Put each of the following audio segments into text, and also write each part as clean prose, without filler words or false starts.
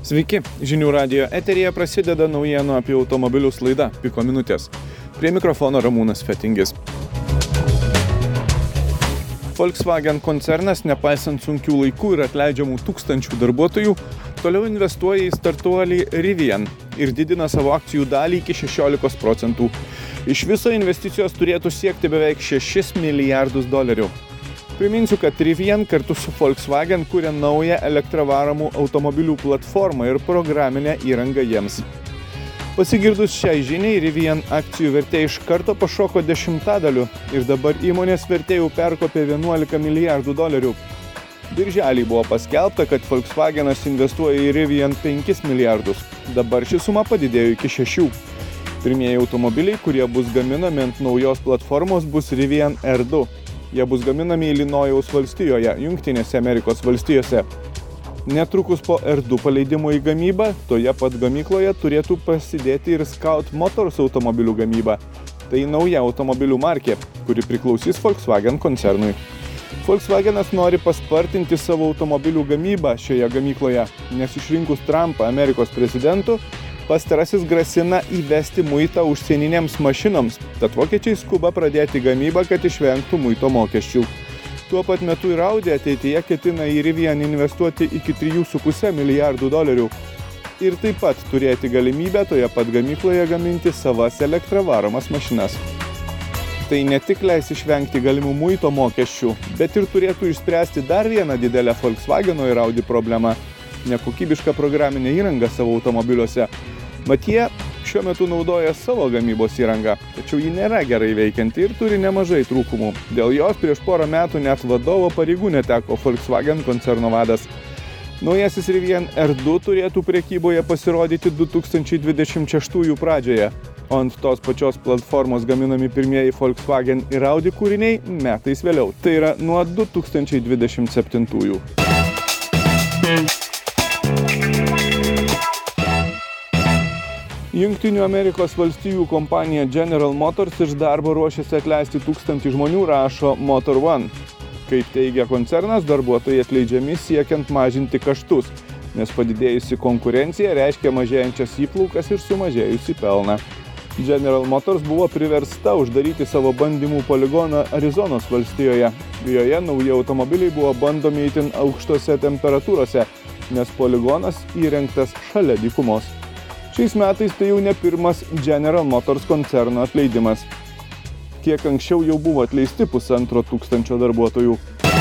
Sveiki, Žinių radijo eteryje prasideda naujienų apie automobilius laida Piko minutės. Prie mikrofono Ramūnas Fetingis. Volkswagen koncernas, nepaisant sunkių laikų ir atleidžiamų tūkstančių darbuotojų, toliau investuoja į startuolį Rivian ir didina savo akcijų dalį iki 16%. Iš viso investicijos turėtų siekti beveik $6 milijardus. Priminsiu, kad Rivian kartu su Volkswagen kuria naują elektravaromų automobilių platformą ir programinę įrangą jiems. Pasigirdus šiai žiniai, Rivian akcijų vertė iš karto pašoko 10% ir dabar įmonės vertė jau perkopė $11 milijardų. Birželį buvo paskelbta, kad Volkswagenas investuoja į Rivian 5 milijardus. Dabar ši suma padidėjo iki 6. Pirmieji automobiliai, kurie bus gaminami ant naujos platformos, bus Rivian R2. Jie bus gaminami Ilinojaus valstijoje, Jungtinėse Amerikos valstijose. Netrukus po R2 paleidimo į gamybą, toje pat gamykloje turėtų prasidėti ir Scout Motors automobilių gamyba. Tai nauja automobilių markė, kuri priklausys Volkswagen koncernui. Volkswagenas nori paspartinti savo automobilių gamybą šioje gamykloje, nes išrinkus Trumpą Amerikos prezidentu, pastarasis grasina įvesti muitą užsieninėms mašinoms, tad vokiečiai skuba pradėti gamybą, kad išvengtų muito mokesčių. Tuo pat metu ir Audi ateityje ketina į Rivian investuoti iki $3,5 milijardų ir taip pat turėti galimybę toje pat gamykloje gaminti savas elektravaromas mašinas. Tai ne tik leis išvengti galimų muito mokesčių, bet ir turėtų išspręsti dar vieną didelę Volkswageno ir Audi problemą – nekokybišką programinę įrangą savo automobiliuose. Mat jie šiuo metu naudoja savo gamybos įrangą, tačiau ji nėra gerai veikianti ir turi nemažai trūkumų. Dėl jos prieš porą metų net vadovo pareigų neteko Volkswagen koncerno vadas. Naujasis Rivian R2 turėtų prekyboje pasirodyti 2026 pradžioje, o ant tos pačios platformos gaminami pirmieji Volkswagen ir Audi kūriniai metais vėliau. Tai yra nuo 2027. Jungtinių Amerikos valstijų kompanija General Motors iš darbo ruošiasi atleisti 1000 žmonių, rašo Motor One. Kaip teigia koncernas, darbuotojai atleidžiami siekiant mažinti kaštus, nes padidėjusi konkurencija reiškia mažėjančias įplaukas ir sumažėjusi pelną. General Motors buvo priversta uždaryti savo bandymų poligoną Arizonos valstijoje. Joje nauji automobiliai buvo bandomi itin aukštose temperatūrose, nes poligonas įrengtas šalia dykumos. Šiais metais tai jau ne pirmas General Motors koncerno atleidimas. Kiek anksčiau jau buvo atleisti 1500 darbuotojų.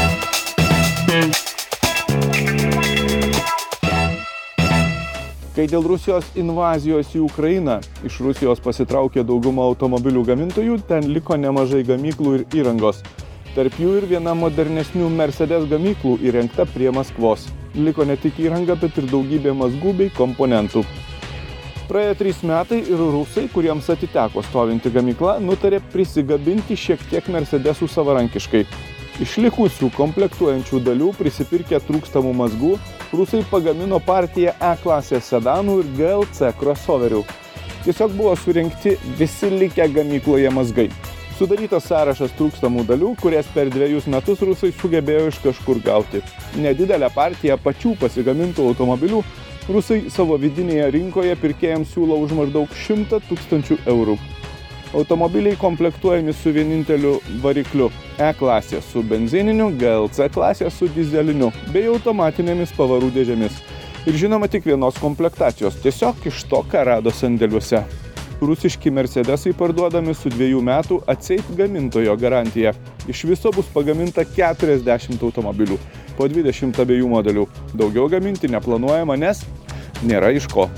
Kai dėl Rusijos invazijos į Ukrainą iš Rusijos pasitraukė dauguma automobilių gamintojų, ten liko nemažai gamyklų ir įrangos. Tarp jų ir viena modernesnių Mercedes gamyklų įrengta prie Maskvos. Liko ne tik įranga, bet ir daugybė mazgų bei komponentų. Praėjo 3 metai ir rusai, kuriems atiteko stovinti gamykla, nutarė prisigabinti šiek tiek Mercedesų savarankiškai. Iš likusių komplektuojančių dalių prisipirkę trūkstamų mazgų, rusai pagamino partiją E-klasės sedanų ir GLC crossoverių. Tiesiog buvo surinkti visi likę gamykloje mazgai. Sudarytas sąrašas trūkstamų dalių, kurias per 2 metus rusai sugebėjo iš kažkur gauti. Nedidelę partiją pačių pasigamintų automobilių rusai savo vidinėje rinkoje pirkėjams siūlo už maždaug €100,000. Automobiliai komplektuojami su vieninteliu varikliu E-klasė su benzininiu, GLC klasė su dizeliniu bei automatinėmis pavarų dėžėmis. Ir žinoma tik vienos komplektacijos, tiesiog iš to, ką rado sandėliuose. Rusiški Mercedesai parduodami su 2 metų atseit gamintojo garantija. Iš viso bus pagaminta 40 automobilių, po 20 abiejų modelių. Daugiau gaminti neplanuojama, nes nėra iš ko.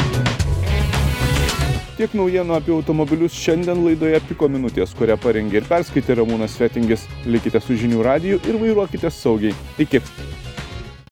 Tiek naujienų apie automobilius šiandien laidoje Piko minutės, kurią parengė ir perskaitė Ramūnas Fetingis. Likite su Žinių radiju ir vairuokite saugiai. Iki.